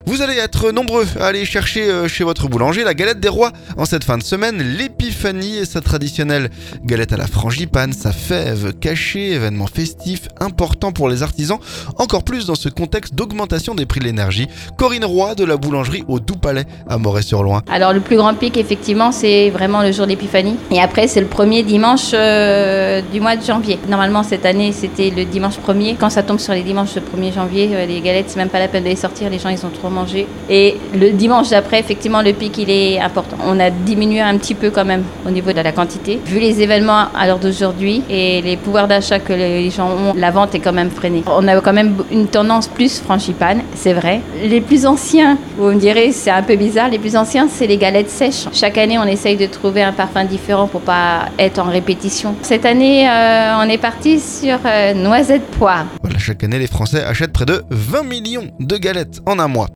Vous allez être nombreux à aller chercher chez votre boulanger la galette des rois. En cette fin de semaine, l'épiphanie et sa traditionnelle galette à la frangipane, sa fève cachée, événement festif important pour les artisans, encore plus dans ce contexte d'augmentation des prix de l'énergie. Corinne Roy de la boulangerie au Doux Palais à Moret-sur-Loing. Alors le plus grand pic effectivement c'est vraiment le jour d'épiphanie et après c'est le premier dimanche du mois de janvier. Normalement cette année c'était le dimanche 1er. Quand ça tombe sur les dimanches le 1er janvier, les galettes c'est même pas la peine de les sortir, les gens ils ont trop mangé. Et le dimanche d'après effectivement le pic il est important. On a diminué un petit peu quand même au niveau de la quantité. Vu les événements à l'heure d'aujourd'hui et les pouvoirs d'achat que les gens ont, la vente est quand même freinée. On a quand même une tendance plus frangipane, c'est vrai. Les plus anciens, vous me direz c'est un peu bizarre, les plus anciens c'est les galettes sèches. Chaque année on essaye de trouver un parfum différent pour pas être en répétition. Cette année on est parti sur noisette poire. Voilà, chaque année les Français achètent près de 20 millions de galettes en un mois.